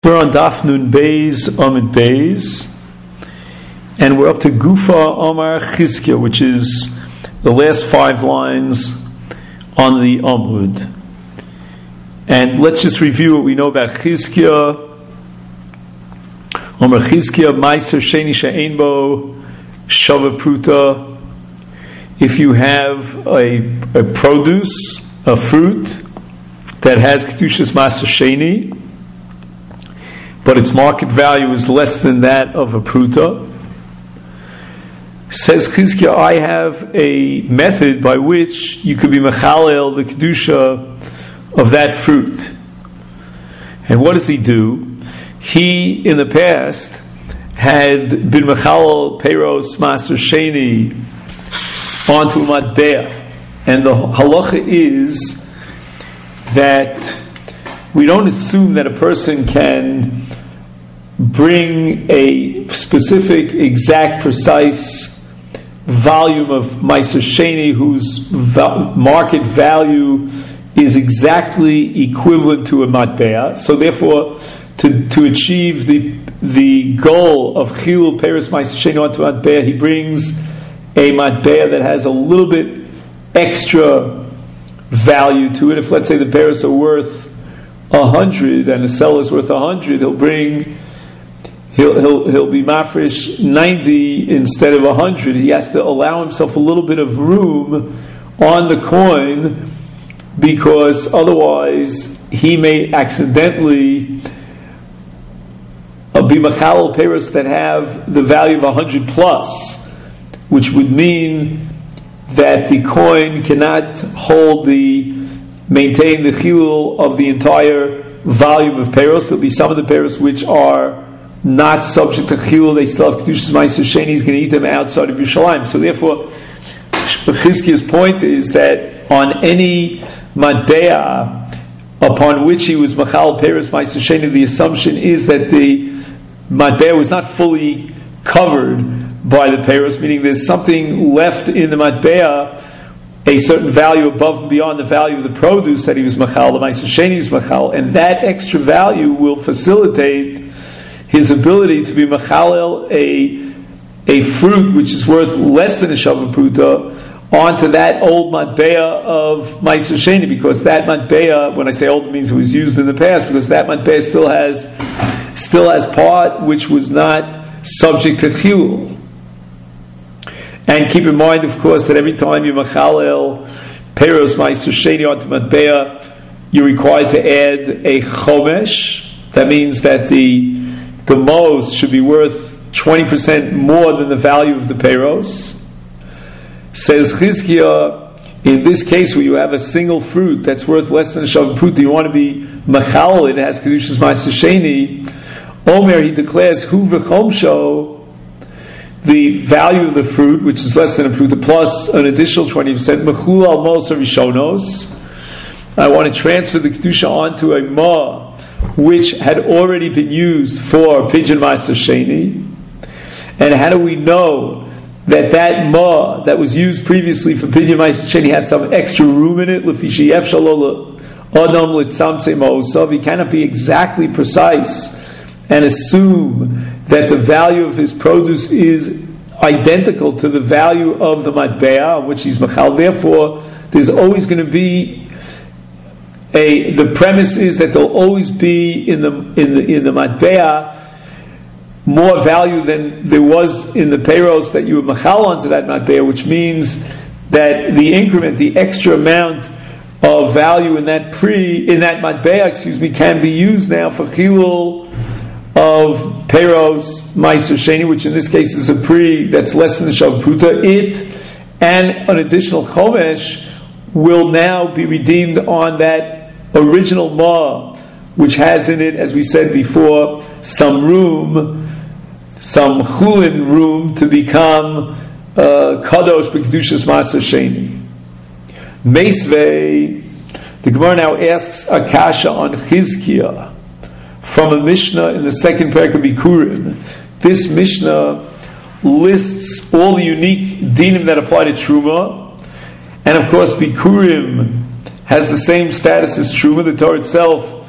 We're on Daf Nun Beis Amud Beis, and we're up to Gufa Amar Chizkiah, which is the last 5 lines on the Amud. And let's just review what we know about Chizkiah. Amar Chizkiah, Meiser Sheni She'ein Bo Shava Pruta. If you have a produce, a fruit that has Kedushas Meiser Sheni, but its market value is less than that of a pruta, says Chizkiah, I have a method by which you could be mechalel the kedusha of that fruit. And what does he do? He, in the past, had been mechalel peiros maser sheni onto a matbea, and the halacha is that we don't assume that a person can bring a specific, exact, precise volume of Meiser Sheni whose market value is exactly equivalent to a matbea. So therefore, to achieve the goal of Chilul Peiros Meiser Sheni onto matbea, he brings a matbea that has a little bit extra value to it. If, let's say, the peiros are worth 100 and the seller is worth 100, he'll be mafresh 90 instead of 100. He has to allow himself a little bit of room on the coin, because otherwise he may accidentally be machal peiros that have the value of 100 plus, which would mean that the coin cannot maintain the chilul of the entire volume of peiros. There'll be some of the peiros which are not subject to chilul; they still have kedushas meiser sheni. He's going to eat them outside of Yerushalayim. So therefore, Chizkiah's point is that on any matbea upon which he was machal peiros meiser sheni, the assumption is that the matbea was not fully covered by the peiros, meaning there's something left in the matbea, a certain value above and beyond the value of the produce that he was machal, the meiser sheni was machal, and that extra value will facilitate his ability to be machalel a fruit which is worth less than a shava pruta onto that old matbea of meiser sheni, because that matbea, when I say old, it means it was used in the past, because that matbea still has part which was not subject to chilul. And keep in mind, of course, that every time you machalel peiros meiser sheni onto matbea, you're required to add a chomesh. That means that the most should be worth 20% more than the value of the peiros. Says Chizkiah, in this case where you have a single fruit that's worth less than a shav pruta, you want to be machal, it has kedushas meiser sheni. Omer, he declares, hu v'chomsho, the value of the fruit, which is less than a pruta, plus an additional 20%, mechul al moser rishonos. I want to transfer the kedusha onto a ma which had already been used for pidyon meiser sheni. And how do we know that ma that was used previously for pidyon meiser sheni has some extra room in it? He cannot be exactly precise and assume that the value of his produce is identical to the value of the matbea on which he's machal. Therefore, there's always going to be the premise is that there'll always be in the matbea more value than there was in the peiros that you were machal onto that matbea, which means that the increment, the extra amount of value in that matbea, can be used now for chilul of peiros meiser sheni, which in this case is a pri that's less than the shav pruta. It and an additional chomesh will now be redeemed on that original ma, which has in it, as we said before, some room, some chulin room to become kadosh b'kedushas meiser sheni. Meisvei, the Gemara now asks a kasha on Chizkiah from a Mishnah in the second parak of Bikurim. This Mishnah lists all the unique dinim that apply to Truma, and of course Bikurim has the same status as Truma. The Torah itself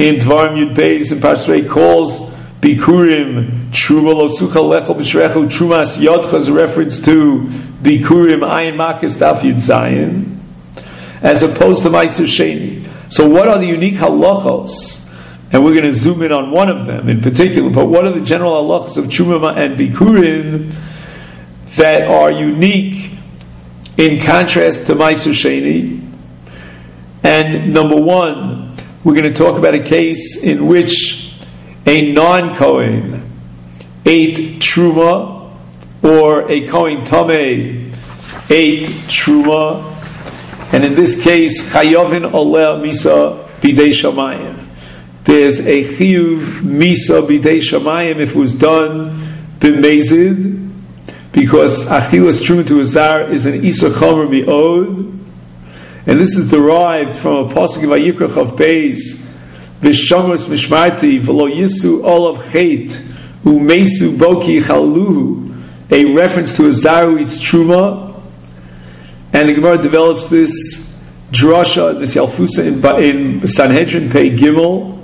in Dvarim Yud Beis in Pashrei calls Bikurim Truma Lo Sucha Lechel B'Shrechu Trumas Yodcha is a reference to Bikurim Ayin Makis Daf Yud Zayin, as opposed to Ma'aser Sheni. So what are the unique halachos? And we're going to zoom in on one of them in particular, but what are the general halachos of Truma and Bikurim that are unique in contrast to Ma'aser Sheni? And number one, we're going to talk about a case in which a non-Kohen ate Truma, or a Kohen Tameh ate Truma, and in this case, Chayovin Oleh Misa Bidei Shamayim. There's a Chiyuv Misa Bidei Shamayim if it was done b'mezid, because Achilas Truma to a Zar is an Isa Chomer Mi'od, and this is derived from a pasuk of Vayikra Chav Beis, V'shomros Mishmarti V'lo Yisu Olav Chet U'Mesu Boki Chaluhu, a reference to a Zar who eats Truma. And the Gemara develops this drasha, this Yalfusa in Sanhedrin Pei Gimel.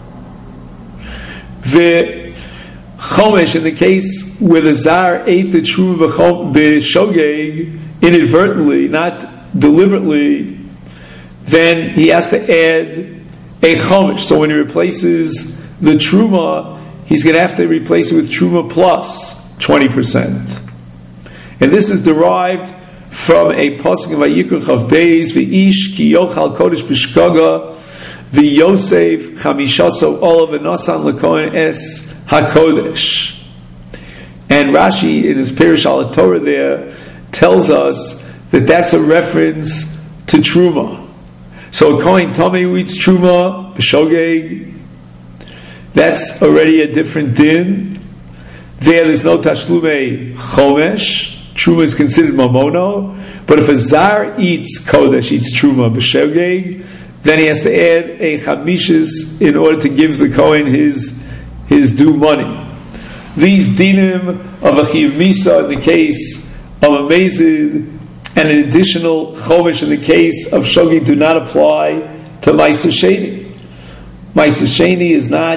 The Chomesh, in the case where the Zar ate the Truma b'shogeg inadvertently, not deliberately, then he has to add a Chomesh. So when he replaces the Truma, he's going to have to replace it with Truma plus 20%. And this is derived from a pasuk of Vayikra Chav Beis, V'ish ki yochal kodesh b'shkaga, v'yosef chamishaso olav v'nasan l'kohen es hakodesh. And Rashi in his Perush al Torah there tells us that that's a reference to Truma. So a Kohen Tameh who eats Truma b'shogeg, that's already a different din. There's no tashlumei chomesh. Truma is considered mamono, but if a Zar eats Kodesh, eats Truma b'shogeg, then he has to add a Chamishis in order to give the Kohen his due money. These dinim of a Chiv Misa in the case of a Mezid and an additional Chomesh in the case of Shogeg do not apply to Ma'aser Sheni. Ma'aser Sheni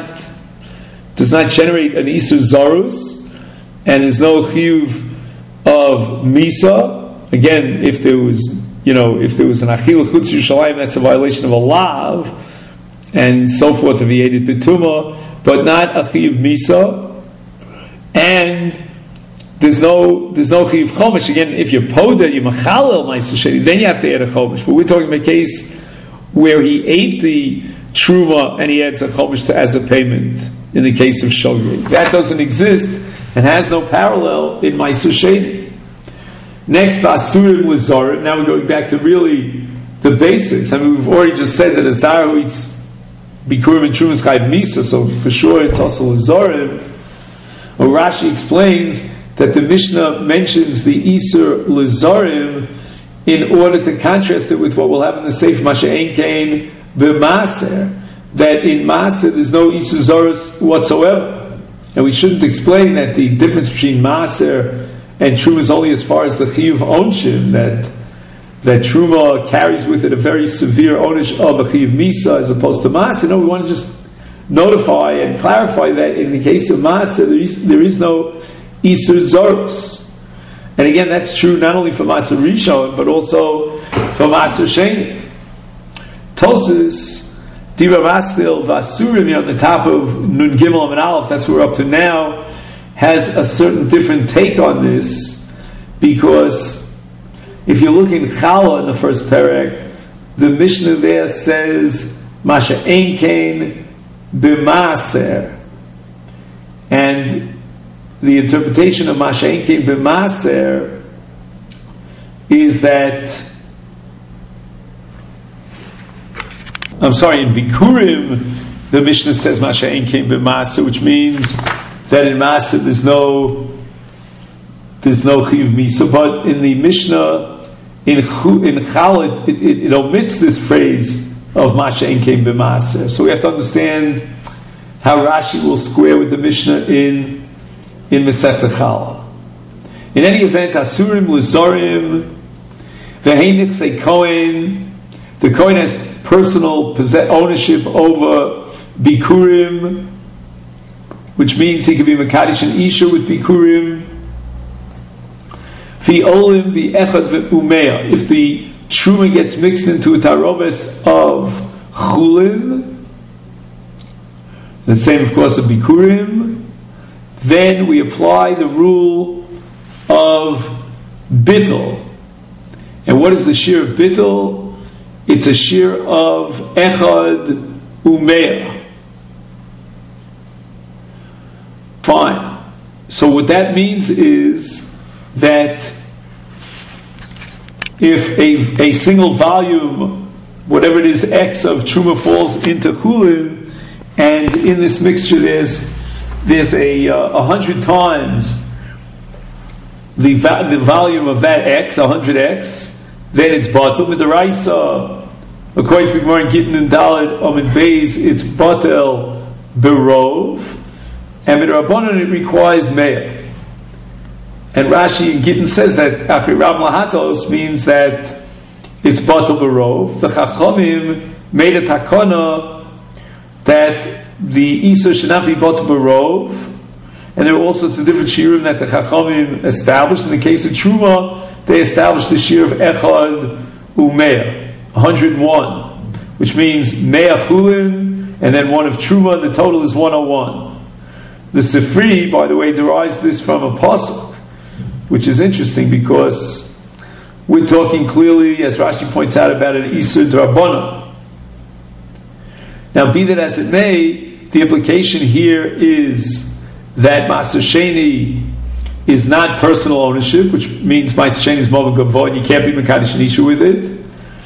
does not generate an Isur Zarus, and there's no Chiv of Misa. Again, if there was an Achil Chutz Yerushalayim, that's a violation of a lav, and so forth if he ate it B'tumah, but not a Chiv Misa. And there's no Chiv Chomesh. Again, if you're Poda, you're Machalel Ma'aser Sheni, then you have to add a Chomesh. But we're talking about a case where he ate the Truma and he adds a Chomesh as a payment in the case of Shogeg. That doesn't exist and has no parallel in Ma'aser Sheni. Next, V'asurim l'zorim. Now we're going back to really the basics. I mean, we've already just said that a Zar who eats Bikurim and Trumas Chayv Misa, so for sure it's also l'zorim. Well, Rashi explains that the Mishnah mentions the Isur l'zorim in order to contrast it with what we'll have in the Seif Masha'en Kain b'Maser, that in Maser there's no Isur Zorus whatsoever. And we shouldn't explain that the difference between Maser and Truma is only as far as the Chiyuv Onshim, that Truma carries with it a very severe onish of a Chiyuv Misa as opposed to Maser. No, we want to just notify and clarify that in the case of Maser there is no Isur Zorus. And again, that's true not only for Maser Rishon, but also for Maser Sheni. Tosas Dibra Mastil Vasurim on the top of Nun Gimel and Aleph, that's what we're up to now, has a certain different take on this, because if you look in Chala in the first perek, the Mishnah there says Masha Ein Kain B'Maser, and the interpretation of Masha Ein Kain B'Maser is that in Bikurim, the Mishnah says Masha Ein Kain B'Maser, which means that in Maser there's no Chiv Misa, but in the Mishnah in Chalot it omits this phrase of Masha Ein Kain B'Maser. So we have to understand how Rashi will square with the Mishnah in Masechta Chala. In any event, Asurim L'Zorim V'Heinich Say Kohen, the Kohen has personal ownership over bikurim, which means he could be Mekadosh and Isha with bikurim. V'olim v'echad v'umea. If the truma gets mixed into a taromes of chulin, the same, of course, of bikurim, then we apply the rule of bittul. And what is the shear of bittul? It's a shear of echad umea. Fine. So what that means is that if a single volume, whatever it is, X of truma falls into chulin, and in this mixture there's 100 times the volume of that X, 100X, then it's batel midaraisa. According to the Gemara in Gittin and Dalet Amid Beis, it's batel berov, and midrabanan it requires meah. And Rashi in Gittin says that Achri Rab Lahatos means that it's batel berov. The Chachamim made a takana that the Isur should not be batel berov, and there are all sorts of different shiurim that the Chachamim established. In the case of Truma, they established the shiur of Echad Umeah, 101, which means Meah Chulin, and then one of Truma, the total is 101. The Sifri, by the way, derives this from a pasuk, which is interesting because we're talking clearly, as Rashi points out, about an Isur Drabana. Now, be that as it may, the implication here is that Maaser Sheni is not personal ownership, which means Maaser Sheni is Moed Gavoh, and you can't be Mekadosh and Isha with it.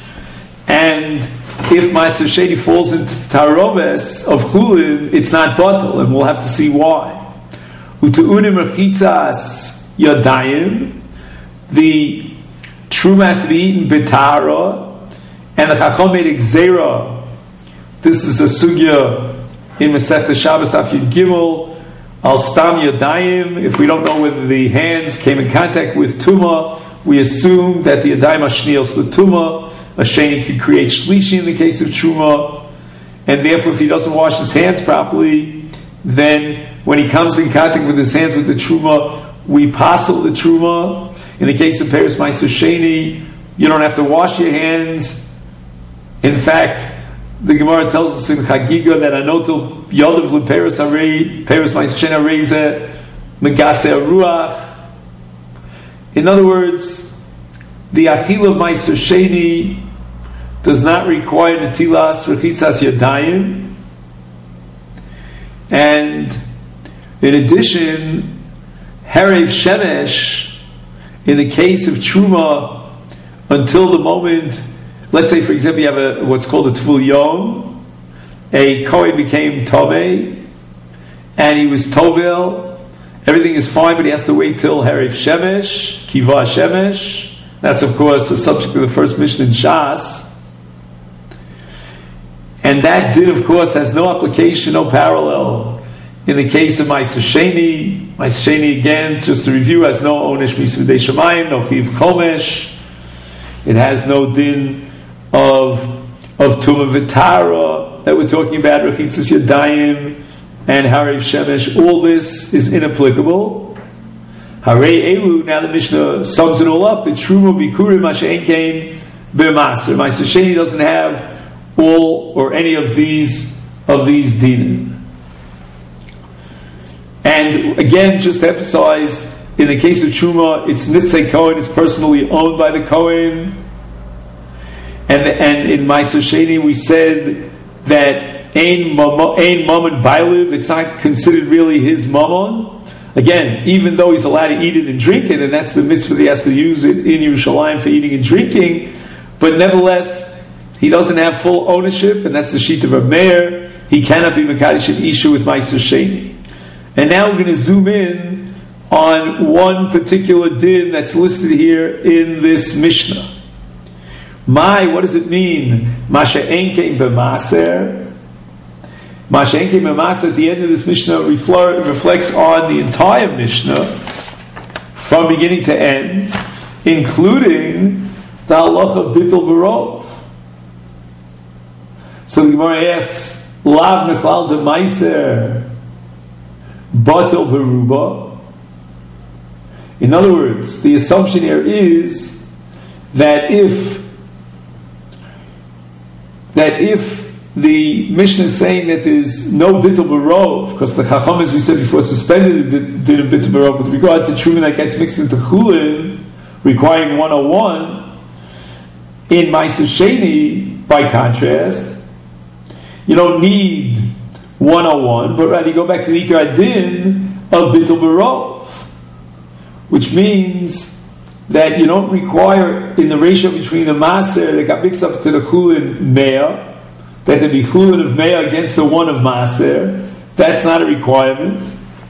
And if Maaser Sheni falls into Taromes of Chulin, it's not batel, and we'll have to see why. U'tu'unim rechitzas yadayim, the truma has to be eaten b'tara, and the Chacham made a gzeira. This is a sugya in Masechta Shabbos Daf Yud Gimel, al stam yadayim. If we don't know whether the hands came in contact with tuma, we assume that the yadayim ashnios the tuma. A sheni could create shlishi in the case of truma, and therefore if he doesn't wash his hands properly, then when he comes in contact with his hands with the truma, we passel the truma. In the case of Peres Maaser Sheni, you don't have to wash your hands. In fact, the Gemara tells us in Chagiga that anotel yodav leperes arei Peres Maaser Sheni areize megase aruach. In other words, the achil of Maaser Sheni does not require netilas rechitzas yadayim, and in addition, Harev Shemesh, in the case of Truma, until the moment, let's say for example you have what's called a Tvul Yom, a Kohen became Tovei, and he was Tovel, everything is fine, but he has to wait till Harev Shemesh, Kiva Shemesh. That's of course the subject of the first Mishnah in Shas. And that din, of course, has no application, no parallel in the case of Maaser Sheni. Maaser Sheni, again, just to review, has no onesh misvudei shamayim, no chiv chomesh. It has no din of tuma v'tara that we're talking about, rechitzas yadayim and harev shemesh. All this is inapplicable. Harei elu. Now the Mishnah sums it all up. The truma bikurim mashein kain b'maser. Maaser Sheni doesn't have all or any of these dinim. And again, just to emphasize, in the case of Truma, it's Nitzei Kohen, it's personally owned by the Kohen. And in Maaser Sheni, we said that Ein Mammon Bailev, it's not considered really his Mammon. Again, even though he's allowed to eat it and drink it, and that's the mitzvah that he has to use it in Yerushalayim for eating and drinking, but nevertheless, he doesn't have full ownership, and that's the sheet of a mayor. He cannot be Mekadosh and Isha with Maaser Sheni. And now we're going to zoom in on one particular din that's listed here in this Mishnah. What does it mean? Masha enkein b'maser. Masha enkein b'maser, at the end of this Mishnah, reflects on the entire Mishnah, from beginning to end, including the halacha bittul barov. So the Gemara asks, lav nechlal de meiser batel beruba. In other words, the assumption here is that if the Mishnah is saying that there's no bittul barov, because the Chacham, as we said before, suspended the din of bittul barov with regard to truma that gets mixed into chulin, requiring 101, in Ma'aser Sheni, by contrast, you don't need 101, but rather you go back to the Ikar Din of bittul barov, which means that you don't require, in the ratio between the Maser that got mixed up to the Chulin Mea, that there be Chulin of Mea against the one of Maser. That's not a requirement.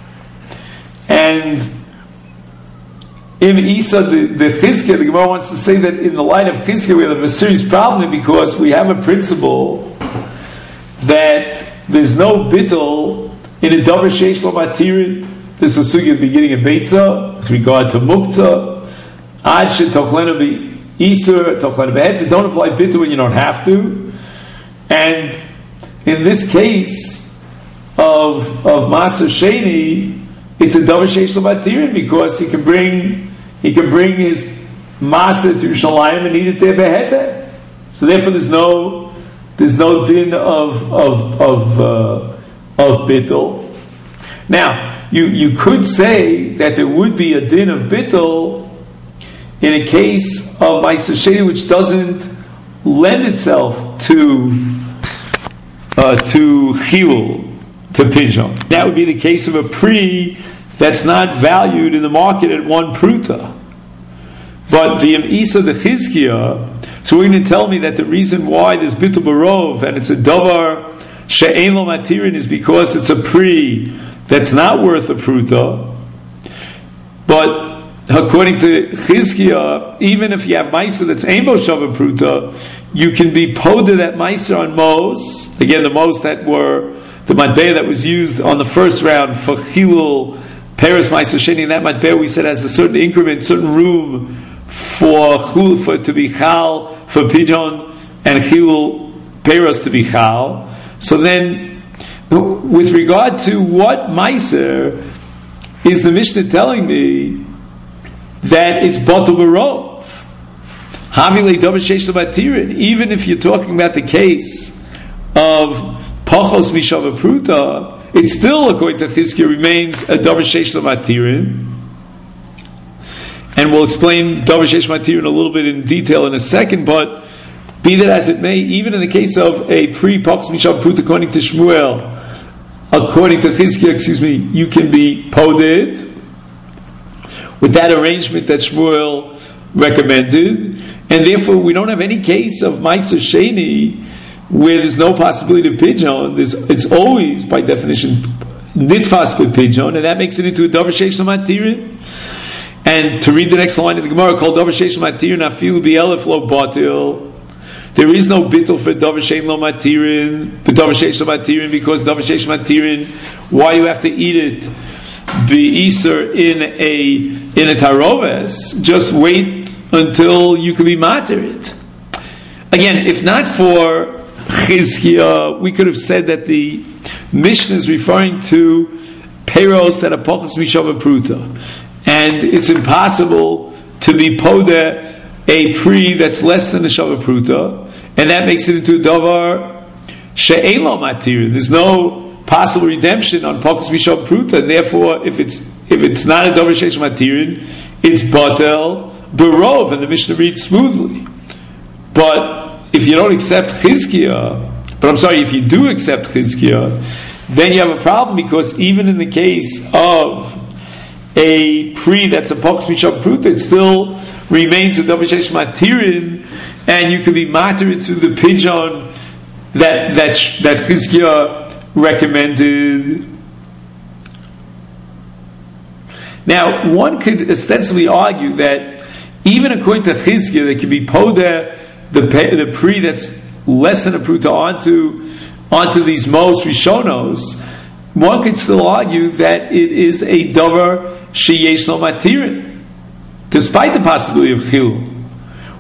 And in Isa, the Chizkiah, the Gemara wants to say that in the light of Chizkiah we have a serious problem because we have a principle that there's no bittul in a davar sheish lo matirin. This is a sugya beginning in Beitza with regard to Muktzah. Ad shetochlenu be Isur, tochlenu behet. Don't apply bittul when you don't have to. And in this case of Ma'aser Sheni, it's a davar sheish lo matirin because he can bring his Ma'aser to Yerushalayim and eat it there behete. So therefore, there's no din of bittul. Now, you could say that there would be a din of bittul in a case of Ma'aser Sheni which doesn't lend itself to chilul, to pidyon. That would be the case of a pri that's not valued in the market at 1 pruta. But the Isa, the Chizkiah, so we're going to tell me that the reason why there's bittul barov and it's a davar she'ein lo matirin is because it's a pri that's not worth a pruta. But according to Chizkiah, even if you have meiser that's ein bo shava pruta, you can be poda that meiser on mos. Again, the mos that were the matbeh that was used on the first round for chilul peres meiser sheni. And that matbeh we said has a certain increment, certain room for chul, for to be chal, for pidyon, and chilul peres to be chal. So then, with regard to what meiser is the Mishnah telling me that it's batel barov. Havile davar sheish lo matirin. Even if you're talking about the case of pachos mishava pruta, it still, according to Chizkiah, remains a davar sheish lo matirin. And we'll explain davar sheish lo matirin a little bit in detail in a second. But be that as it may, even in the case of a pre-pachos mishava pruta, according to Chizkiah, you can be poded with that arrangement that Shmuel recommended, and therefore we don't have any case of Ma'aser Sheni where there's no possibility of pidyon. It's always, by definition, nitfas with pidyon, and that makes it into a davar sheish lo matirin. And to read the next line of the Gemara, called davar sheish lo matirin afilu bi'elef lo batil. There is no bittul for davar sheish lo matirin, the davar sheish lo matirin, because davar sheish lo matirin, why you have to eat it? Be Isur in a taroves, just wait until you can be materit. Again, if not for Chizkiah, we could have said that the Mishnah is referring to peiros that are pachos mishava pruta, and it's impossible to be poda a pri that's less than a shava pruta, and that makes it into a davar she'ein lo matir. There's no possible redemption on pachos mishava pruta, and therefore, if it's not a davar sheish matirin, it's batel barov, and the Mishnah reads smoothly. But if you don't accept Chizkiah, if you do accept Chizkiah, then you have a problem, because even in the case of a pri that's a pachos mishava pruta, it still remains a davar sheish matirin, and you can be matirin through the pidyon that Chizkiah recommended. Now, one could ostensibly argue that even according to Chizkiah, there could be poda the pri that's less than a pruta onto these most rishonos. One could still argue that it is a davar sheyesh lo matirin, despite the possibility of chilul.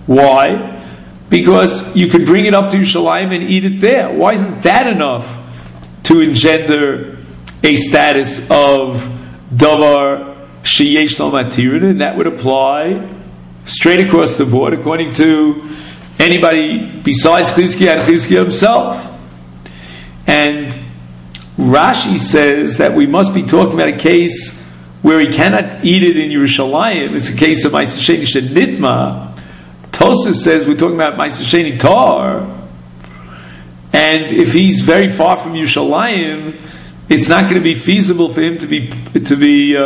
Why? Because you could bring it up to Yerushalayim and eat it there. Why isn't that enough to engender a status of davar sheyesh lo matirin, and that would apply straight across the board according to anybody besides Chizkiah and Chizkiah himself. And Rashi says that we must be talking about a case where he cannot eat it in Yerushalayim. It's a case of Ma'aser Sheni Shenitma. Tosas says we're talking about Ma'aser Sheni Tar, and if he's very far from Yerushalayim, it's not going to be feasible for him to bring it to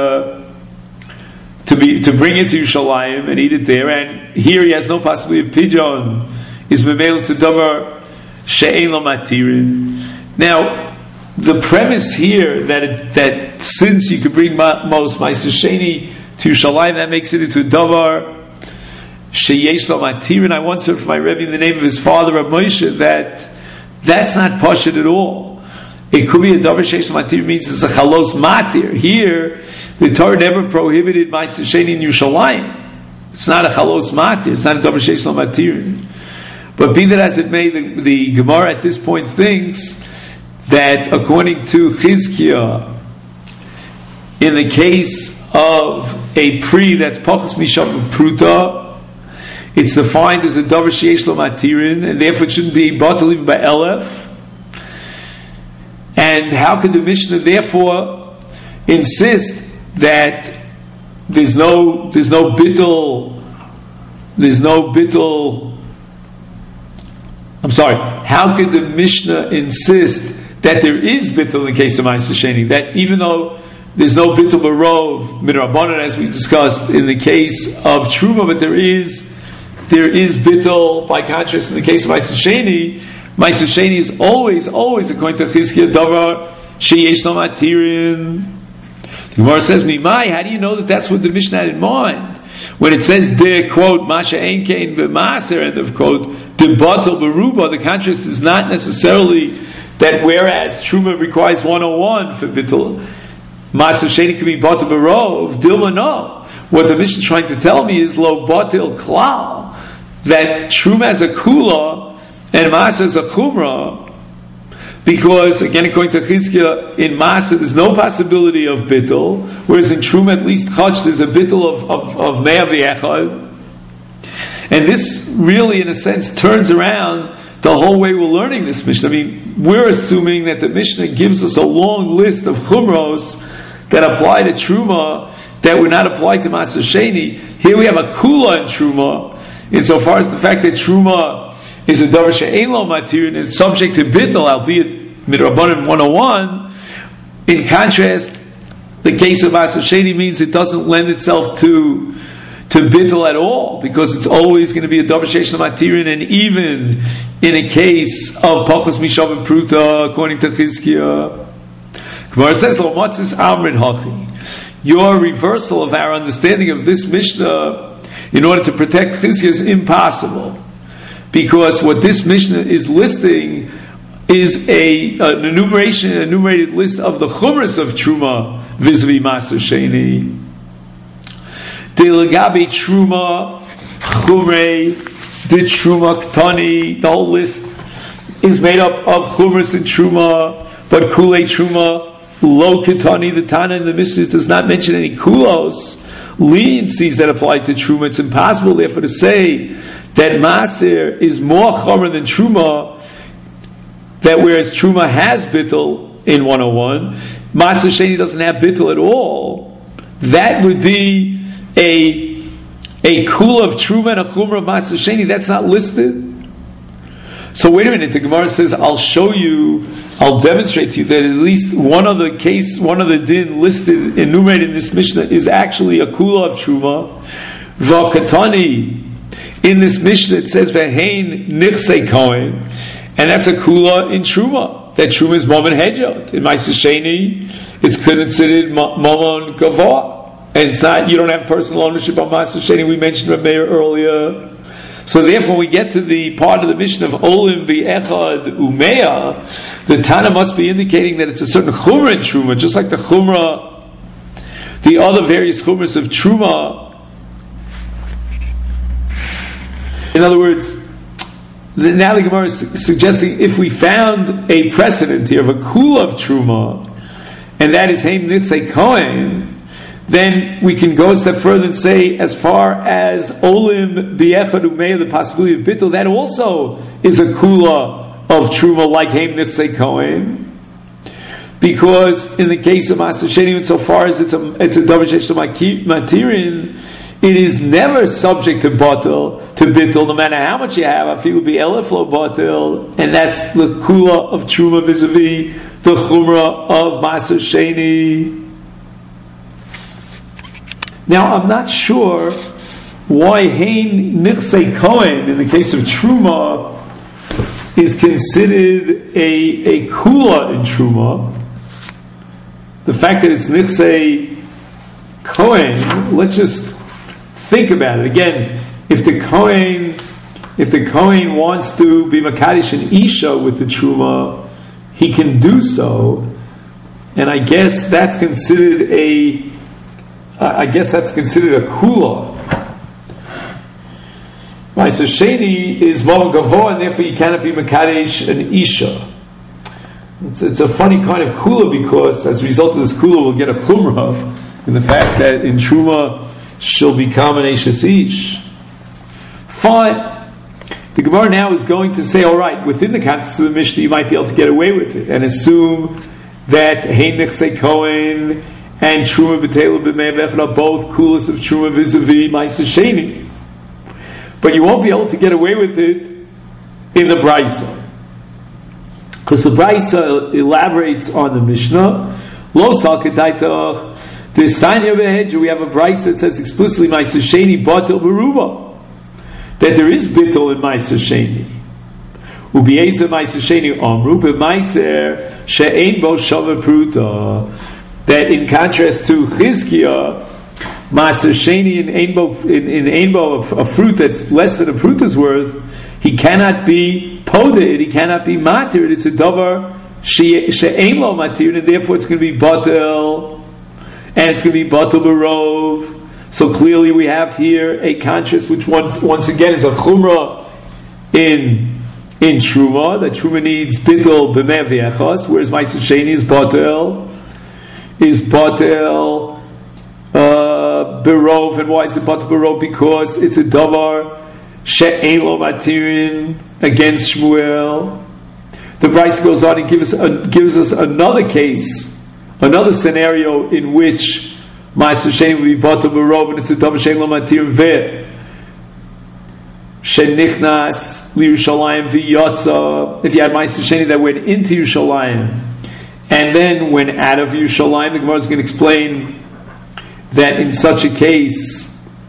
Yerushalayim and eat it there. And here he has no possibility of pidyon. Is memel to davar she'ein lo matirin. Now, the premise here that since you could bring most Ma'aser Sheni to Yerushalayim, that makes it into a davar sheyesh lo matirin. I once heard from my Rebbe in the name of his father, Rav Moshe, that's not pashut at all. It could be a davar sheyesh lo matirin means it's a chalos matir. Here, the Torah never prohibited Ma'aser Sheni in Yerushalayim. It's not a chalos matir. It's not a davar sheyesh lo matirin. But be that as it may, the Gemara at this point thinks that according to Chizkiah, in the case of a pri that's pachas mishav pruta, it's defined as a davar sheyesh lo matirin, and therefore it shouldn't be batal even by elef. And how could the Mishnah therefore insist that there's no bittul? I'm sorry. How could the Mishnah insist that there is bittul in the case of Ma'aser Sheni? That even though there's no bittul barov midrabanan, as we discussed in the case of truma, but there is bittul by contrast in the case of Ma'aser Sheni. Ma'aser Sheni is always according to Chizkiah davar sheyesh lo matirin. The Gemara says, "Mimai, how do you know that that's what the Mishnah had in mind when it says the quote Masha ein kein v'maser and of quote the batal beruba?" The contrast is not necessarily that whereas truma requires 101 for bittul, Ma'aser Sheni can be batal berov. Dilma no. What the Mishnah is trying to tell me is lo batil klal, that truma as a kula and Ma'aser as a chumrah. Because, again, according to Chizkiah, in Ma'aser there's no possibility of bittul, whereas in Truma, at least Chach, there's a bittul of Mea v'Echad. And this really, in a sense, turns around the whole way we're learning this Mishnah. I mean, we're assuming that the Mishnah gives us a long list of chumros that apply to Truma that would not apply to Ma'aser Sheni. Here we have a kula in Truma, insofar as the fact that Truma is a davar she'ein lo matir and it's subject to bittul, albeit midrabanan 101. In contrast, the case of Ma'aser Sheni means it doesn't lend itself to bittul at all, because it's always going to be a davar she'ein lo matir, and even in a case of pachas mishav and pruta, according to Chizkiah, Gemara says lo matzis amrid hachi. Your reversal of our understanding of this Mishnah in order to protect Chizkiah is impossible. Because what this Mishnah is listing is an enumerated list of the chumras of Truma vis-a-vis Ma'aser Sheni. De legabe Truma, Chumrei, de Truma Ktani, the whole list is made up of chumras and Truma, but Kulei Truma, Lo Ktani, the Tana in the Mishnah does not mention any kulos, leniencies that apply to Truma. It's impossible, therefore, to say that Maaser is more chomer than Truma, that whereas Truma has bittul in 101, Ma'aser Sheni doesn't have bittul at all. That would be a kula of Truma and a chumer of Ma'aser Sheni. That's not listed. So wait a minute, the Gemara says, I'll demonstrate to you that at least one of the din listed, enumerated in this Mishnah is actually a kula of Truma. V'katani, in this Mishnah it says V'hein nichsei kohen, and that's a kula in Truma. That Truma is momon hedjot. In Ma'aser Sheni, it's considered momon gavoah, and it's not. You don't have personal ownership of Ma'aser Sheni. We mentioned Rameir earlier. So therefore, we get to the part of the Mishnah of Olim v'Echad Umeya. The Tana must be indicating that it's a certain chumrah in Truma, just like the other various chumras of Truma. In other words, now the Gemara is suggesting if we found a precedent here of a kula of truma, and that is Heim Nichsei Kohen, then we can go a step further and say, as far as Olim B'Echad Umeya, the possibility of Bittul, that also is a kula of truma like Heim Nichsei Kohen. Because in the case of Maser Sheni, insofar as it's a Davar Sheish Matirin, it is never subject to bittul, no matter how much you have. I feel be elef lo batil, and that's the kula of truma vis-a-vis the chumrah of Maser Sheni. Now, I'm not sure why Hein Nichsei Kohen in the case of truma is considered a kula in truma. The fact that it's Nichsei Kohen, let's just think about it again. If the Kohen wants to be Makadish and Isha with the Truma, he can do so, and I guess that's considered a kula. Maser Sheni is Mava Gavoa, and therefore you cannot be Makadish and Isha. It's a funny kind of kula, because as a result of this kula we'll get a chumrah in the fact that in Truma she'll become an Eishes Ish. Fine. The Gemara now is going to say, all right, within the context of the Mishnah, you might be able to get away with it and assume that Hein Nichsei Kohen and Truma B'Teila B'Mei V'Echad are both kulas of Truma vis-a-vis Maser Sheni. But you won't be able to get away with it in the Brisa. Because the Brisa elaborates on the Mishnah. Lo Sal Kedaitach. We have a Brisa that says explicitly Maser Sheni Batil Beruba, that there is Bittul in Maser Sheni. Ubiyeza Maser Sheni Amru B'Maiser She'ein Bo Shava Pruta, that in contrast to Chizkiah, Maser Sheni in Ein Bo, a fruit that's less than a pruta's worth, he cannot be poded, he cannot be matir. It's a davar she'ein lo matir, and therefore it's going to be batel. And it's going to be batel barov. So clearly we have here a contrast, which once again is a chumrah in truma. That truma needs bittul b'mei v'echos, whereas Maser Sheni is batel barov. And why is it batel barov? Because it's a davar she'ein lo matirin against Shmuel. The Brisa goes on and gives us another case. Another scenario in which Maser Sheni will be batel barov, and it's a davar she'ein lo matir ve shenichnas liYerushalayim v'yotza. If you had Maser Sheni that went into Yerushalayim and then went out of Yerushalayim, the Gemara is going to explain that in such a case,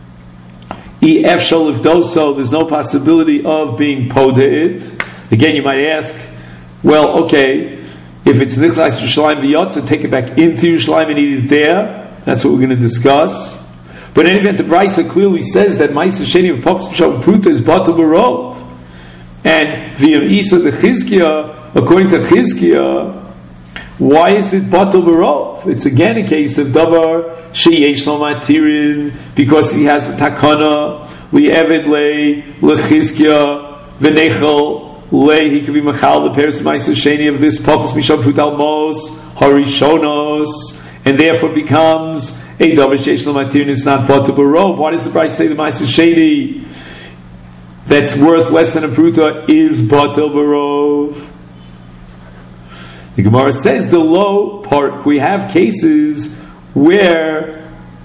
there's no possibility of being podeit. Again, you might ask, well, okay, if it's Nichlas Yerushalayim v'yotza, take it back into Yerushalayim and eat it there. That's what we're going to discuss. But in any event, the Brisa clearly says that Maser Sheni of Pachas B'Shav Pruta is batel barov. And v'yam Isa the Chizkiah, according to Chizkiah, why is it batel barov? It's again a case of davar sheyesh lo matirin, because he has a takana li'eved le'chizkiah v'nechel le, he can be machal the peres Maser Sheni of this Pachas B'Shav Pruta almos harishonos, and therefore becomes a davar sheyesh lo matirin. It's not batel barov. Why does the Brisa say the Maser Sheni that's worth less than a pruta is batel barov? The Gemara says the low part, we have cases where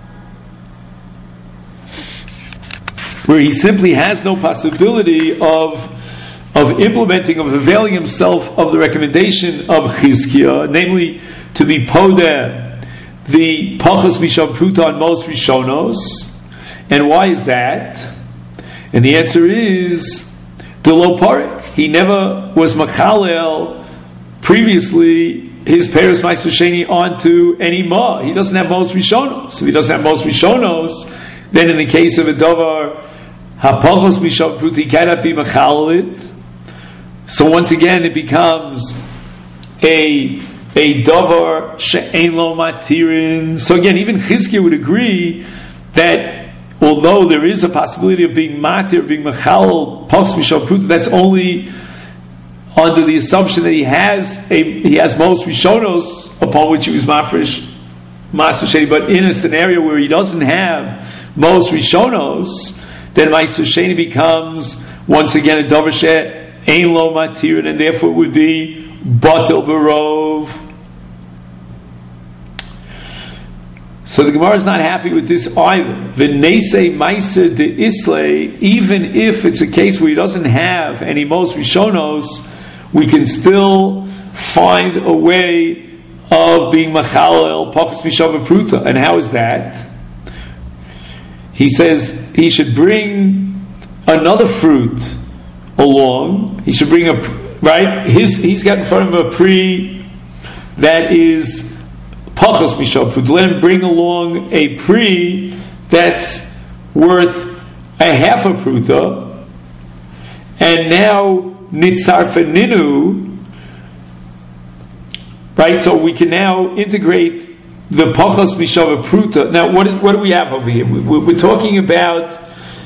he simply has no possibility of implementing, of availing himself of the recommendation of Chizkiah, namely to be podeh the Pachas B'Shav Pruta on most Rishonos. And why is that? And the answer is the low parik. He never was machalel previously his Peres Maser Sheni onto any ma. He doesn't have most Rishonos. If he doesn't have most Rishonos, then in the case of a davar hapachos B'Shav Pruta, he cannot be machalel. So once again, it becomes a davar she'ein lo matirin. So again, even Chizkiah would agree that although there is a possibility of being matir, being machal, pachas mishal pruta, that's only under the assumption that he has most rishonos upon which he was mafresh Maaser Sheni. But in a scenario where he doesn't have most rishonos, then Maaser Sheni becomes once again a davar she'ein lo matir, and therefore it would be batel barov. So the Gemara is not happy with this either. V'neisei meiser de islay, even if it's a case where he doesn't have any most rishonos, we can still find a way of being machalel pachas mishava pruta. And how is that? He says he should bring another fruit along. He should bring he's got in front of him a pri that is pachas mishava pruta. Let him bring along a pri that's worth a half a pruta, and now nitzarfeninu. Right, so we can now integrate the pachas mishava pruta. Now, what do we have over here? We're talking about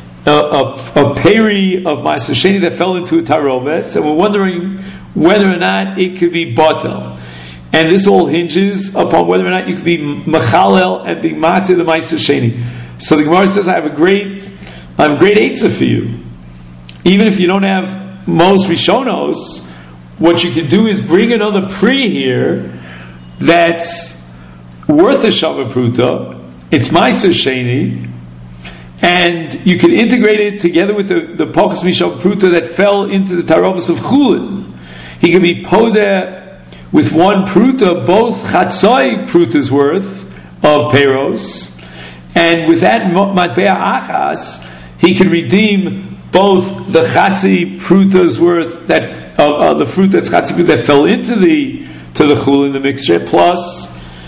a peri of Maaser Sheni that fell into a taroves, and we're wondering whether or not it could be batel. And this all hinges upon whether or not you could be machalel and be matir the Maaser Sheni. So the Gemara says, I have a great eitzah for you. Even if you don't have most rishonos, what you can do is bring another pri here that's worth a shava pruta. It's Maaser Sheni, and you can integrate it together with the pachas mishava pruta that fell into the tarovos of chulin. He can be podeh with one pruta, both chatzai prutas worth of peros, and with that matbea achas, he can redeem both the chatzi pruta's worth that of the fruit that's chatzi pruta that fell into the chulin, the mixture, plus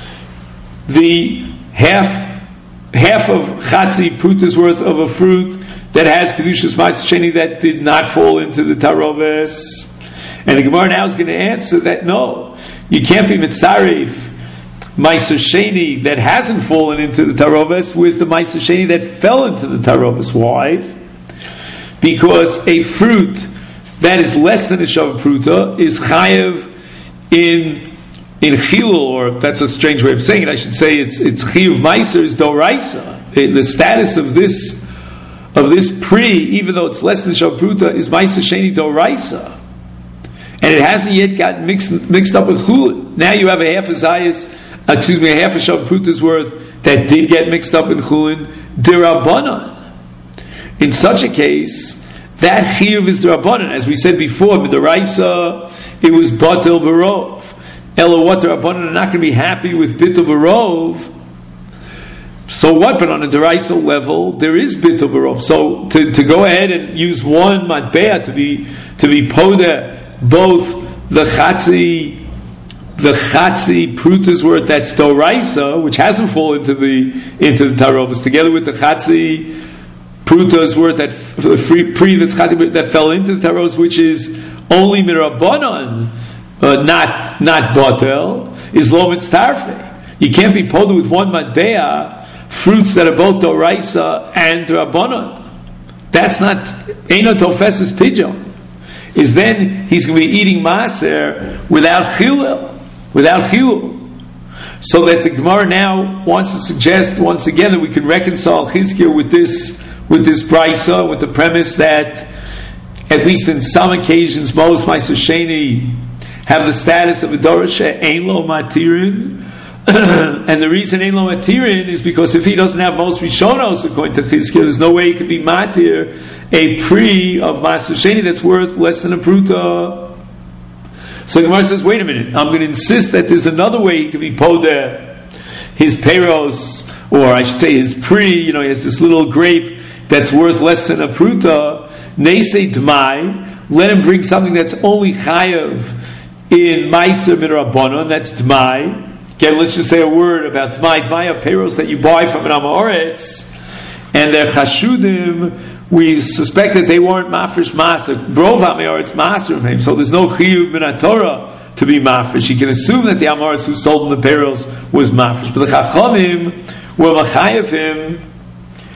the half of chatzi pruta's worth of a fruit that has kedushas Maaser Sheni that did not fall into the taroves. And the Gemara now is going to answer that no, you can't be mitzaref Maaser Sheni that hasn't fallen into the taroves with the Maaser Sheni that fell into the taroves. Why? Because a fruit that is less than a shava pruta is chayev in chilul, or that's a strange way of saying it. I should say it's chiyuv meiser is doraisa. The status of this pri, even though it's less than shava pruta, is Maaser Sheni doraisa, and it hasn't yet gotten mixed up with chulin. Now you have a half a shava pruta's worth that did get mixed up in chulin dirabanan. In such a case, that chiyuv is d'Rabbanan. As we said before, b'd'Oraisa, it was batel barov. Ela, what d'Rabbanan are not going to be happy with bitul barov. So what? But on a d'Oraisa level, there is bitul barov. So to go ahead and use one matbea to be podeh both the chatzi pruta's worth that's d'Oraisa, which hasn't fallen into the tarovos, together with the chatzi pruta's worth that pri that fell into the taros, which is only mirabanan, not batel, is lo mitztarfe. You can't be poded with one matbea fruits that are both doraisa and rabbanan. That's not eino tofeses pidyon. Is then he's going to be eating maaser without chilul. So that the Gemara now wants to suggest once again that we can reconcile Chizkiah with this brisa, with the premise that at least in some occasions most Maaser Sheni have the status of a dorish ein lo matirin, and the reason ein lo matirin is because if he doesn't have most rishonos according to Chizkiah, there's no way he could be matir a pri of Maaser Sheni that's worth less than a pruta. So the Gemara says, wait a minute, I'm going to insist that there's another way he could be podeh his peros, or I should say his pri. He has this little grape that's worth less than a pruta. Neisei d'mai, let him bring something that's only chayav in meiser midrabanan, that's d'mai. Again, let's just say a word about d'mai. D'mai are peros that you buy from an amoretz, and they're chashudim. We suspect that they weren't mafresh maser. Brov amoretz maser, so there's no chiyuv min haTorah to be mafresh. You can assume that the amoretz who sold them the peros was mafresh, but the chachamim were machayev him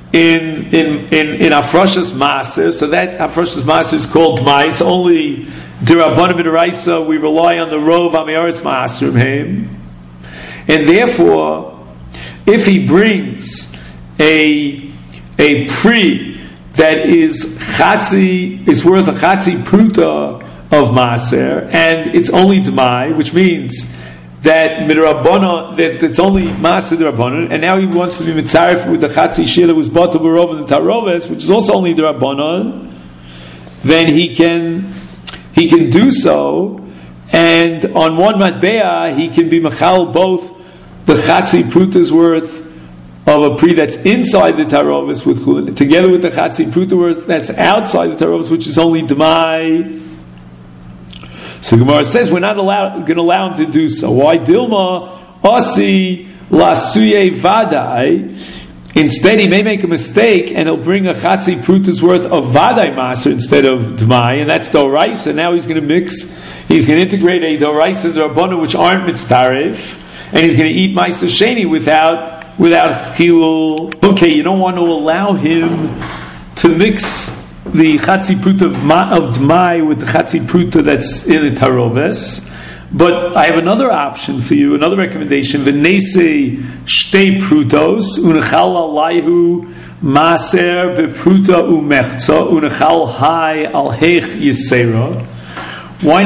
in Afroshas Maser, so that Afroshas Maser is called Dmai. It's only D'Rabbanan B'Deraisa. We rely on the Rov Amiyaretz Ma'asrim Heim, and therefore, if he brings a pri that is worth a chatzi pruta of Maser, and it's only Dmai, which means that midrabbanan, that it's only Maser D'Rabbanan, and now he wants to be mitzaref with the chatzi shir that was bought to Barov and the Taroves, which is also only D'Rabbanan, then he can do so, and on one matbea he can be machal both the chatzi pruta's worth of a pri that's inside the Taroves with chulin, together with the chatzi pruta worth that's outside the Taroves, which is only Dmai. So Gemara says we're not going to allow him to do so. Why? Dilma Asi Lasuye Vadai. Instead, he may make a mistake and he'll bring a chatzi pruta's worth of Vadai Maser instead of Dmai, and that's Doraisa. Now he's going to integrate a Doraisa D'Rabbanan which aren't mitzaref, and he's going to eat Ma'aser Sheni without chilul. Okay, you don't want to allow him to mix the chatzi pruta of Dmai with the chatzi pruta that's in the Taroves. But I have another option for you, another recommendation. V'neisei shtei prutos unechal alayhu maser bepruta umechza unechal hai al heich yisera. Why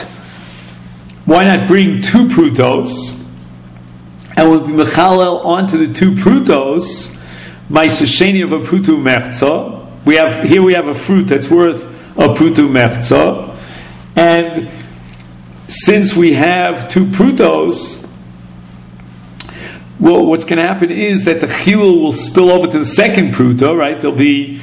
not bring two prutos, and we'll be mechalel onto the two prutos ma'aser sheni of a pruta umechza. We have a fruit that's worth a pruta mechza, and since we have two prutos, well, what's going to happen is that the chilul will spill over to the second pruta, right? There'll be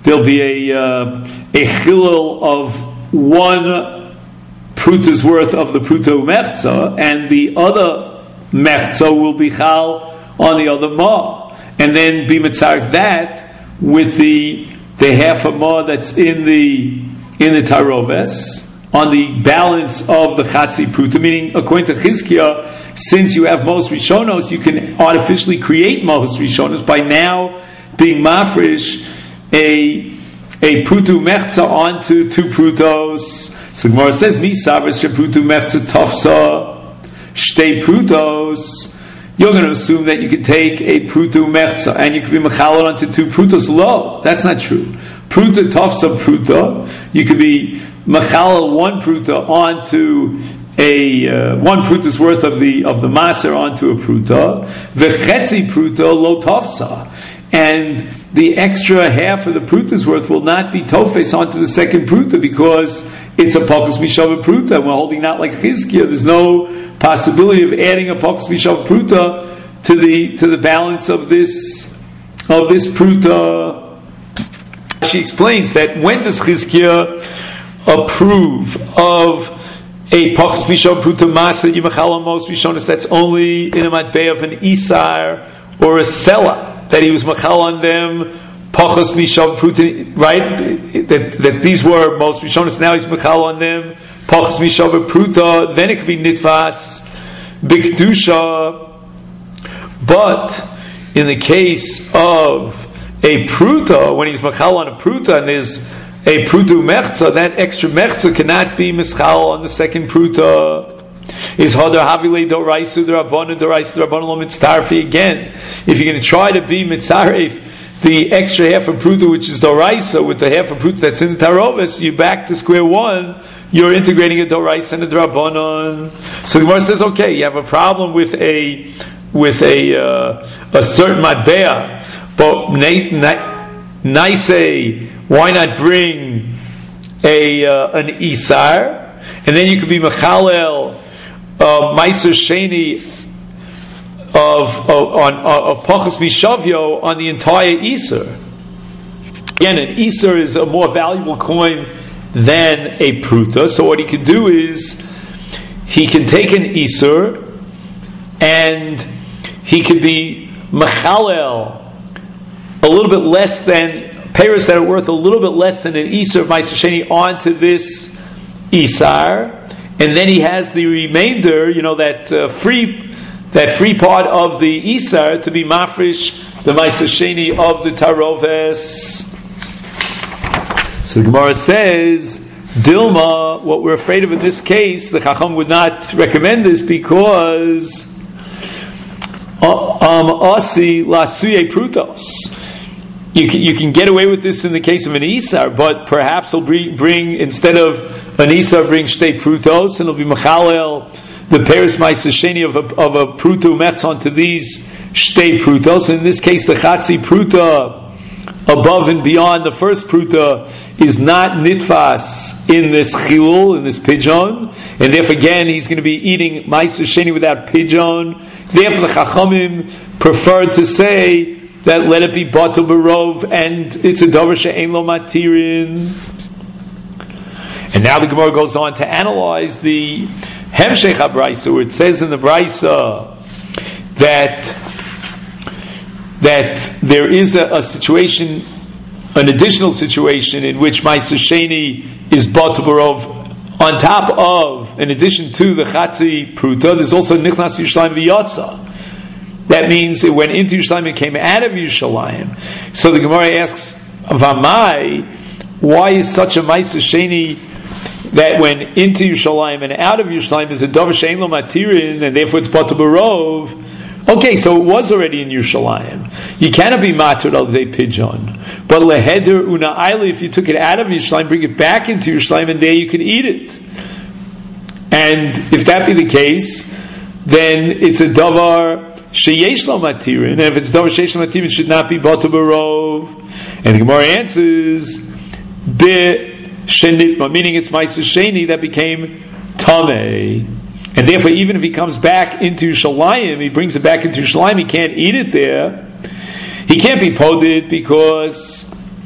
a chilul of one pruta's worth of the pruta mechza, and the other mechza will be chal on the other ma, and then be mitzarek that with the half a ma that's in the Taroves on the balance of the chatzi pruta, meaning according to Chizkiah, since you have most rishonos, you can artificially create most rishonos by now being mafresh a prutu mechza onto two prutos. So Gemara says, "Mi savas sheprutu mechza tafsa shtei prutos." You're going to assume that you can take a prutu mechza and you can be mechalal onto two prutos. Lo, that's not true. Pruta tafsa pruta, you could be mechalal one pruta onto one pruta's worth of the maser onto a pruta. V'chetzi pruta lo tafsa, and the extra half of the pruta's worth will not be tofes onto the second pruta because it's a pakus mishava pruta, and we're holding out like Chizkiah. There's no possibility of adding a pakus mishava pruta to the balance of this pruta. She explains that when does Chizkiah approve of a pakus mishava pruta mas that yimachal most rishonos? That's only in a matbei of an isar or a sela that he was machal on them. Pachos mishav pruta, right? That these were most rishonos. Now he's mechal on them. Pachos mishav pruta. Then it could be nitvas bikdusha. But in the case of a pruta, when he's mechal on a pruta and there's a prutu mechza, that extra mechza cannot be mischal on the second pruta. Is hadar havile doraisu d'Rabbanan doraisu d'Rabbanan lo mitzarfi again? If you're going to try to be mitzarif the extra half of pruta, which is doraisa, with the half of pruta that's in the Taroves, you back to square one. You're integrating a doraisa and a D'Rabbanan. So the Gemara says, okay, you have a problem with a certain matbea, but naisei, why not bring an isar, and then you could be mechalel ma'aser sheni of pachos mishavyo on the entire Isser. Again, an Isser is a more valuable coin than a pruta. So what he can do is he can take an Isser and he could be mechalel a little bit less than payers that are worth a little bit less than an Isser of Ma'aser Sheni onto this Isar, and then he has the remainder, that free part of the Isar to be mafresh the Ma'aser Sheni of the Taroves. So the Gemara says, Dilma, what we're afraid of in this case, the Chacham would not recommend this because Asi Lasuye Prutos. You can get away with this in the case of an Isar, but perhaps he'll bring instead of an Isar, bring Shtei Prutos, and it'll be Machalel, the Paris Ma'aser Sheni of a Pruto Metz onto these Shtei Prutos. In this case, the Chatzi Pruta above and beyond the first Pruta is not Nitfas in this Chilul, in this Pidyon, and therefore again he's going to be eating Ma'aser Sheni without Pidyon. Therefore the Chachamim preferred to say that let it be Batel Barov, and it's a Davar She'ein Lo Matirin. And now the Gemara goes on to analyze the Hemshech HaBraisa, where it says in the Braisa that there is a situation, an additional situation in which Ma'aser Sheni is Batel Barov on top of, in addition to the Chatzi Pruta, there's also Nichnas Yerushalayim V'Yatza. That means it went into Yerushalayim and came out of Yerushalayim. So the Gemara asks, Vamai, why is such a Ma'aser Sheni that went into Yerushalayim and out of Yerushalayim is a Davar She'ein Lo Matirin, and therefore it's Batel Barov? Okay, so it was already in Yerushalayim. You cannot be matur al day pidyon. But leheder una aili, if you took it out of Yerushalayim, bring it back into Yerushalayim, and there you could eat it. And if that be the case, then it's a davar sheyesh lo matirin. And if it's davar sheyesh lo matirin, it should not be batel barov. And the Gemara answers, be shenitma, meaning it's Ma'aser Sheni that became tamei. And therefore, even if he comes back into Yerushalayim, he brings it back into Yerushalayim, he can't eat it there. He can't be poded because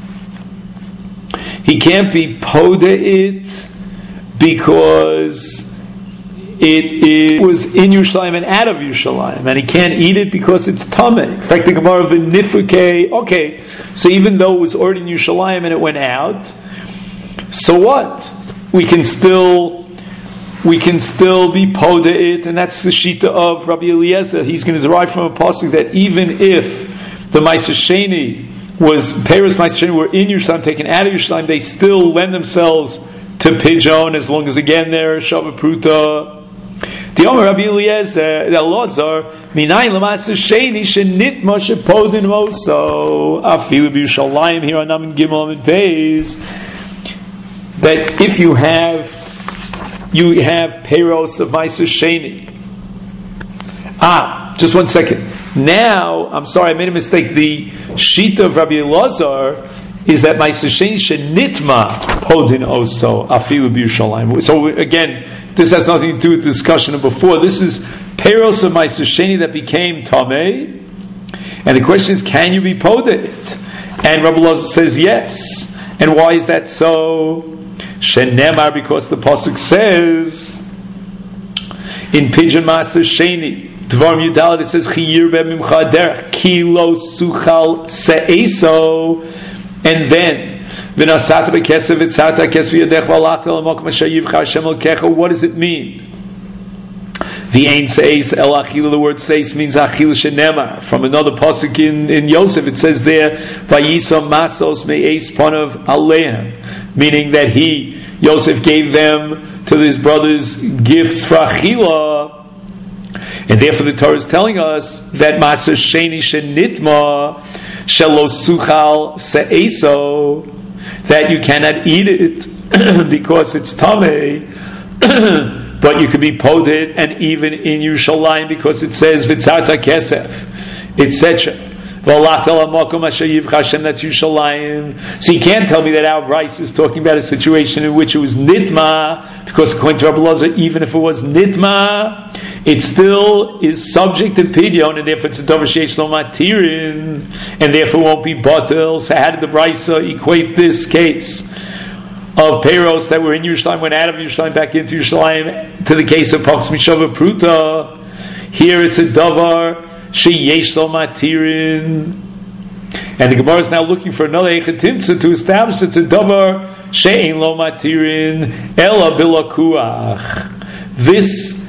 it was in Yerushalayim and out of Yerushalayim, and he can't eat it because it's tamei. In fact, the Gemara of Nifukei, okay, so even though it was already in Yerushalayim and it went out, so what? We can still be poda it, and that's the shita of Rabbi Eliezer. He's going to derive from a pasuk that even if the Ma'aser Sheni was Paris Ma'aser Sheni were in Yerushalayim, taken out of Yerushalayim, they still lend themselves to pidyon as long as again they're Shava Pruta. The Omer Rabbi Eliezer, the Elazar, Minayin L'Ma'aser Sheni shenitma shepodin moso afilu b'Yerushalayim here on Namin Gimel and Beis, that if you have peiros of Ma'aser Sheni. Just 1 second. Now, I'm sorry, I made a mistake. The shita of Rabbi Elazar is that Ma'aser Sheni shenitma podin oso afilu b'Yerushalayim. So again, this has nothing to do with the discussion of before. This is peiros of Ma'aser Sheni that became tamei, and the question is, can you be poded? And Rabbi Elazar says yes. And why is that so? Shenemar, because the pasuk says in Pidyon Ma'aser Sheni, Dvarim Yudalet, it says Chiyir be'mimcha derech kilo suchal se'eso, and then v'nasata be'kesev v'tzata kesev yadech v'alachta l'mokum asher yivcha Hashem l'kecha. What does it mean? The ein se'es el achila, the word se'es means achila shenemar. From another pasuk in Yosef, it says there vayisa masos me'es panav aleim, meaning that Yosef gave them to his brothers gifts for achila. And therefore the Torah is telling us that Ma'aser Sheni shenitma shelo suchal se'eso, that you cannot eat it because it's tamei, but you could be poded, and even in Yerushalayim because it says v'tzarta kesef, etc. That's Yerushalayim. So you can't tell me that our Bryce is talking about a situation in which it was nitma, because according to Rabbi Elazar, even if it was nitma, it still is subject to pidyon, and therefore it's a davar sheyesh lo matirin, and therefore won't be batel. So how did the Bryce equate this case of peiros that were in Yerushalayim, went out of Yerushalayim, back into Yerushalayim, to the case of Pax Mishava Pruta? Here it's a davar sheyesh lo matirin, and the Gemara is now looking for another echetimtza to establish it's a davar she'ein lo matirin ela bilakuach. This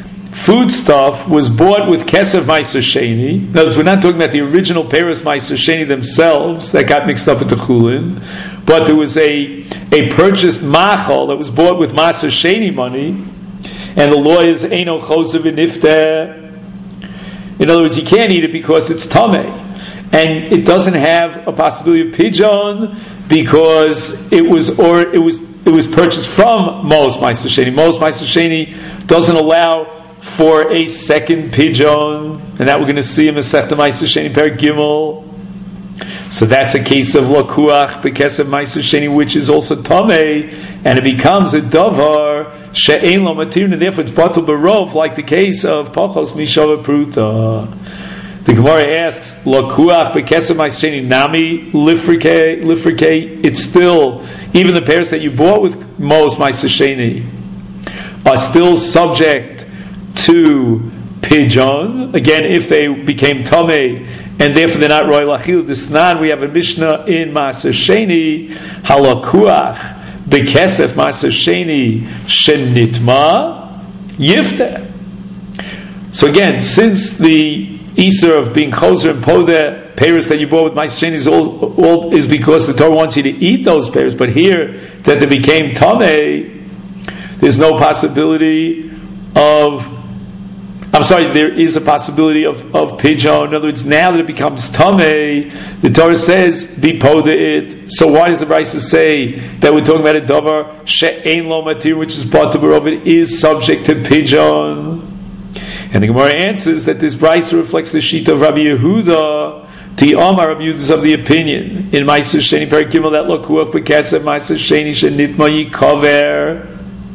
foodstuff was bought with Kesef Meiser Sheni. In other words, we're not talking about the original Peros Meiser Sheni themselves that got mixed up with the Chulin, but there was a purchased Machal that was bought with Meiser Sheni money, and the law is Eino Chosev V'Nifteh. In other words, you can't eat it because it's Tameh. And it doesn't have a possibility of Pidyon because it was purchased from Mos Meiser Sheni. Mos Meiser Sheni doesn't allow for a second Pidyon, and that we're going to see in Masechta Meiser Sheni Perek Gimel. So that's a case of Lakuach B'Kesef Meiser Sheni, which is also Tameh, and it becomes a Davar She'ein Lo Matir, and therefore it's Batul Barov, like the case of Pachos Mishava Pruta. The Gemara asks, Lakuach B'Kesef Meiser Sheni Nami Lifrike. It's still, even the pairs that you bought with Mos Meiser Sheni are still subject to Pidyon. Again, if they became Tameh, and therefore they're not Roy Lachil Disnan, we have a Mishnah in Meiser Sheni, Halakuach B'Kesef Meiser Sheni Shenitma Yifteh. So again, since the Easter of being Choser and Podeh, peiros that you bought with Meiser Sheni is because the Torah wants you to eat those peiros, but here that they became Tameh, there's no possibility of, there is a possibility of Pidyon. In other words, now that it becomes Tameh, the Torah says, be Podeh it. So why does the Brisa say that we're talking about a Davar She'ein Lo Matir, which is Batul Barov, it is subject to Pidyon? And the Gemara answers that this Brisa reflects the Shita of Rabbi Yehuda. Ti'amar Rabbi Yehuda is of the opinion in Meiser Sheni Perek Gimel that Lakuach B'Kesef Meiser Sheni Shenitma Yikaver,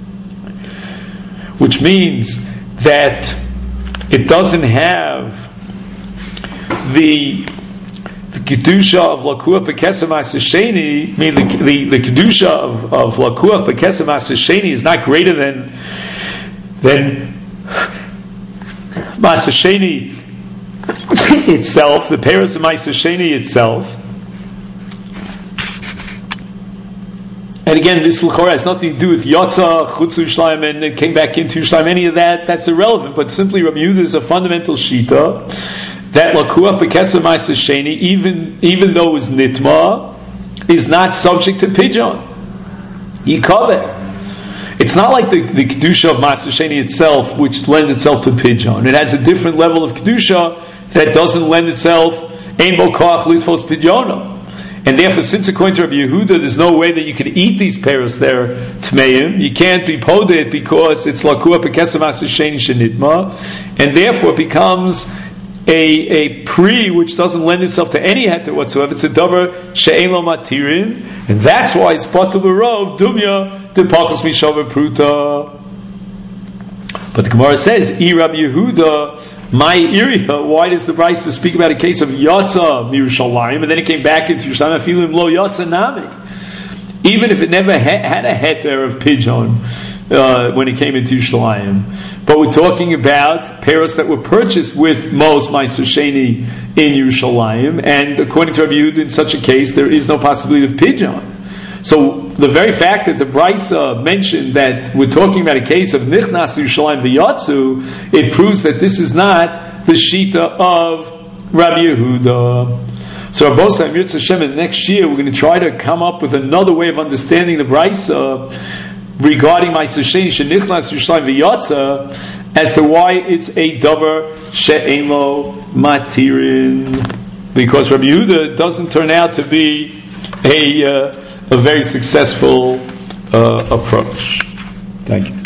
which means that it doesn't have the kedusha of Lakuach B'Kesef Meiser Sheni. I mean, the kedusha of Lakuach B'Kesef Meiser Sheni is not greater than Meiser Sheni itself, the peiros of Meiser Sheni itself. And again, this l'chora has nothing to do with Yotza, Chutz Yerushalayim, and it came back into Yerushalayim. Any of that, that's irrelevant. But simply, Rabbi Yehuda is a fundamental shita that Lakuach B'Kesef Meiser Sheni, even though it's Nitma, is not subject to Pidyon. Yikaver. It's not like the Kedusha of Meiser Sheni itself, which lends itself to Pidyon. It has a different level of Kedusha that doesn't lend itself, Ein Bo Koach Litzvos Pidyono. And therefore, since according to Rabbi Yehuda, there's no way that you can eat these peiros there, Tmeim, you can't be Podeh because it's Lakuach B'Kesef Meiser Sheni Shenitma, and therefore it becomes a pri which doesn't lend itself to any heter whatsoever. It's a davar she'ein lo matirin, and that's why it's batul barov dumya de pachos mishava pruta. But the Gemara says, I Rabbi Yehuda, my area. Why does the Brisa speak about a case of Yatza Mirushalayim, and then it came back into Yerushalayim? Afilim lo Yatza Nami. Even if it never had a heter of Pidyon when it came into Yerushalayim, but we're talking about peiros that were purchased with Mos Meiser Sheni in Yerushalayim, and according to Rabbi Yehuda, in such a case, there is no possibility of Pidyon. So the very fact that the Brisa mentioned that we're talking about a case of Nichnas Yerushalayim v'Yatzu, it proves that this is not the Shita of Rabbi Yehuda. So Rabosai Mirz Hashem, in the next year we're going to try to come up with another way of understanding the Brisa regarding Meiser Sheni Shenichnas Yerushalayim v'Yatzu as to why it's a davar she'ein lo matirin, because Rabbi Yehuda doesn't turn out to be a very successful approach. Thank you.